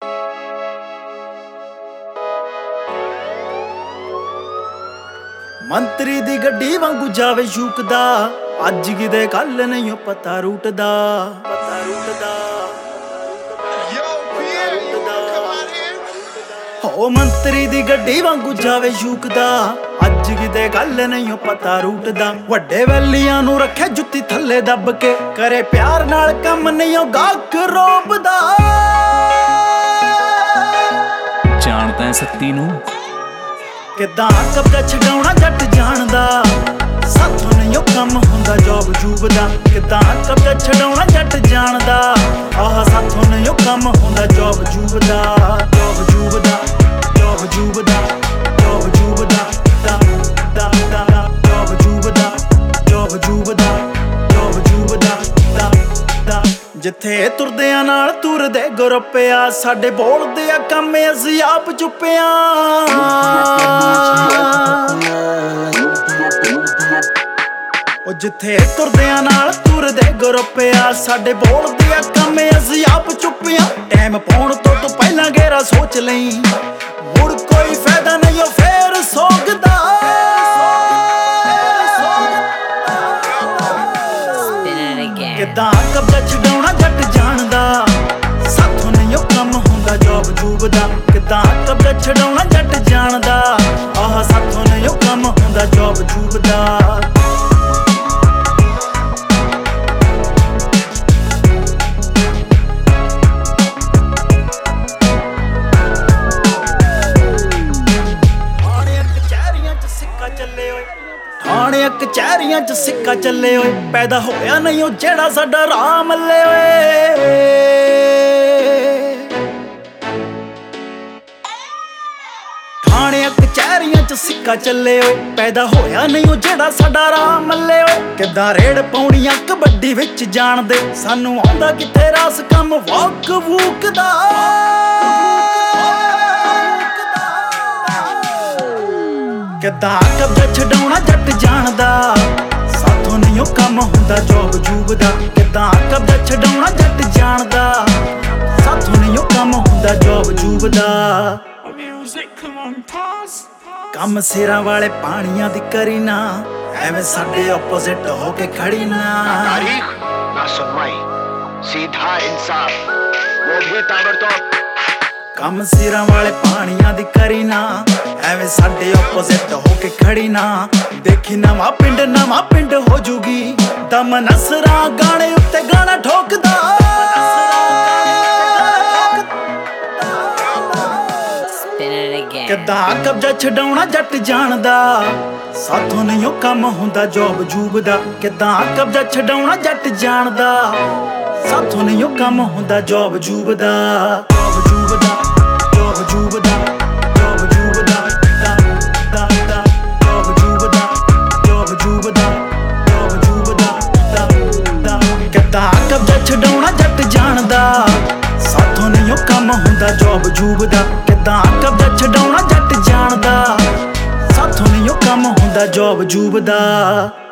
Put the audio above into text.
ਮੰਤਰੀ ਦੀ ਗੱਡੀ ਵਾਂਗੂ ਜਾਵੇ ਸ਼ੂਕਦਾ, ਅੱਜ ਕਿਤੇ ਕੱਲ ਨਹੀਂ ਪਤਾ ਰੂਟ ਦਾ। ਹੋ ਮੰਤਰੀ ਦੀ ਗੱਡੀ ਵਾਂਗੂ ਜਾਵੇ ਸ਼ੂਕਦਾ, ਅੱਜ ਕਿਤੇ ਕੱਲ ਨਹੀਂ ਪਤਾ ਰੂਟ ਦਾ। ਵੱਡੇ ਵੈਲੀਆਂ ਨੂੰ ਰੱਖੇ ਜੁੱਤੀ ਥੱਲੇ ਦੱਬ ਕੇ, ਕਰੇ ਪਿਆਰ ਨਾਲ ਕੰਮ ਨਹੀਂ ਉਹ ਗਾਹਕ ਰੋਬਦਾ। ਜਾਣਦਾ ਸੱਤੀ ਨੂੰ ਕਿੱਦਾਂ ਕਬਜ਼ਾ ਛਡਾਉਣਾ ਜੱਟ ਜਾਣਦਾ, ਸਾਥੋਂ ਨਹੀਂ ਉਹ ਕੰਮ ਹੁੰਦਾ ਜੋਬ ਜੂਬ ਦਾ। ਕਿੱਦਾਂ ਕਬਜ਼ਾ ਛਡਾਉਣਾ ਜੱਟ ਜਾਣਦਾ, ਆਹ ਸਾਥੋਂ ਨਹੀਂ ਉਹ ਕੰਮ ਹੁੰਦਾ ਜੋਬ ਜੂਬ ਦਾ। ਜੋਬ ਜੂਬ ਦਾ, ਜੋਬ ਜੂਬ ਦਾ, ਜੋਬ ਜੂਬ ਦਾ, ਦਾ ਦਾ ਦਾ ਜੋਬ ਜੂਬ ਦਾ, ਜੋਬ ਜੂਬ ਦਾ, ਜੋਬ ਜੂਬ ਦਾ, ਦਾ ਦਾ। ਜਿੱਥੇ ਤੁਰਦਿਆਂ ਨਾਲ ਤੁਰਦੇ ਗਰੁੱਪਿਆ, ਸਾਡੇ ਬੋਲਦੇ ਆ ਕੰਮ ਅਸੀਂ ਆਪ ਚੁੱਪਿਆ। ਉਹ ਜਿੱਥੇ ਤੁਰਦਿਆਂ ਨਾਲ ਤੁਰਦੇ ਗਰੁੱਪਿਆ, ਸਾਡੇ ਬੋਲਦੇ ਆ ਕੰਮ ਅਸੀਂ ਆਪ ਚੁੱਪਿਆ। ਟਾਈਮ ਪਾਉਣ ਤੋਂ ਪਹਿਲਾਂ ਗੇਰਾ ਸੋਚ ਲਈ, ਮੁੜ ਕੋਈ ਫਾਇਦਾ ਨਹੀਂ ਉਹ ਫੇਰ ਸੋਗਦਾ। ਕਿੱਦਾਂ ਕਬਜ਼ਾ ਛਡਾਉਣਾ ਜੱਟ ਜਾਣਦਾ, ਸਾਥੋਂ ਨਹੀਂ ਉਹ ਕੰਮ ਹੁੰਦਾ ਜੋਬ ਜੂਬ ਦਾ। ਕਿੱਦਾਂ ਕਬਜ਼ਾ ਛਡਾਉਣਾ ਜੱਟ ਜਾਣਦਾ, ਆਹ ਸਾਥੋਂ ਨਹੀਂ ਉਹ ਕੰਮ ਹੁੰਦਾ ਜੋਬ ਜੂਬ ਦਾ। ਥਾਣੇ ਕਚਹਿਰੀਆਂ ਚ ਸਿੱਕਾ ਚੱਲੇ ਓਏ, ਪੈਦਾ ਹੋਇਆ ਨਹੀਂ ਉਹ ਜਿਹੜਾ ਸਾਡਾ ਰਾਹ ਮੱਲੇ ਓਏ। ਥਾਣੇ ਕਚਹਿਰੀਆਂ ਚ ਸਿੱਕਾ ਚੱਲੇ ਓਏ, ਪੈਦਾ ਹੋਇਆ ਨਹੀਂ ਉਹ ਜਿਹੜਾ ਸਾਡਾ ਰਾਹ ਮੱਲੇ ਓਏ। ਕਿੱਦਾਂ ਰੇਡ ਪਾਉਣੀਆਂ ਕਬੱਡੀ ਵਿੱਚ ਜਾਣਦੇ, ਸਾਨੂੰ ਆਉਂਦਾ ਕਿੱਥੇ ਰਾਸ ਕੰਮ ਵਾਕ ਵੂਕ ਦਾ। ਕਿੱਦਾਂ ਕਬਜ਼ਾ ਛਡਾਉਣਾ ਜੱਟ ਜਾਣਦਾ, ਸਾਥੋਂ ਨਹੀਂ ਉਹ ਕੰਮ ਹੁੰਦਾ ਜੋਬ ਜੂਬ ਦਾ। ਕਿੱਦਾਂ ਕਬਜ਼ਾ ਛਡਾਉਣਾ ਜੱਟ ਜਾਣਦਾ, ਸਾਥੋਂ ਨਹੀਂ ਉਹ ਕੰਮ ਹੁੰਦਾ ਜੋਬ ਜੂਬ ਦਾ। ਕੰਮ ਸਿਰਾਂ ਵਾਲੇ ਪਾਣੀਆਂ ਦੀ ਕਰੀ ਨਾ, ਐਵੇਂ ਸਾਡੇ ਆਪੋਜ਼ਿਟ ਹੋ ਕੇ ਖੜੀ ਨਾ। ਕੰਮ ਸਿਰਾਂ ਵਾਲੇ ਪਾਣੀਆਂ ਦੀ ਕਰੀ ਨਾ, ਐਵੇਂ ਸਾਡੇ ਆਪੋਜ਼ਿਟ ਹੋ ਕੇ ਖੜੀ ਨਾ। ਦੇਖੀ ਨਵਾਂ ਪਿੰਡ ਹੋ ਜੂਗੀ, ਦਮ ਨਸਰਾ ਗਾਣੇ ਉੱਤੇ ਗਾਣਾ ਠੋਕਦਾ। ਕਿੱਦਾਂ ਕਬਜ਼ਾ ਛਡਾਉਣਾ ਜੱਟ ਜਾਣਦਾ, ਸਾਥੋਂ ਨਹੀਂ ਉਹ ਕੰਮ ਹੁੰਦਾ ਜੋਬ ਜੂਬ ਦਾ। ਕਿੱਦਾਂ ਕਬਜ਼ਾ ਛਡਾਉਣਾ ਜੱਟ ਜਾਣਦਾ, ਸਾਥੋਂ ਨਹੀਂ ਉਹ ਕੰਮ ਹੁੰਦਾ ਜੋਬ ਜੂਬ ਦਾ। ਜੋਬ ਜੂਬ ਦਾ, ਜੋਬ ਜੂਬ ਦਾ, ਜੋਬ ਜੂਬ ਦਾ, ਦਾ ਦਾ ਦਾ ਜੋਬ ਜੂਬ ਦਾ, ਜੋਬ ਜੂਬ ਦਾ, ਜੋਬ ਜੂਬ ਦਾ, ਦਾ ਦਾ। ਕਿੱਦਾਂ ਕਬਜ਼ਾ ਛਡਾਉਣਾ ਜੱਟ ਜਾਣਦਾ, ਸਾਥੋਂ ਨਹੀਂ ਉਹ ਕੰਮ ਹੁੰਦਾ ਜੋਬ ਜੂਬ ਦਾ। ਕਿੱਦਾਂ ਕਬਜ਼ਾ ਛਡਾਉਣਾ ਜੱਟ ਜਾਣਦਾ, ਸਾਥੋਂ ਨਹੀਂ ਉਹ ਕੰਮ ਹੁੰਦਾ ਜੋਬ ਜੂਬ ਦਾ।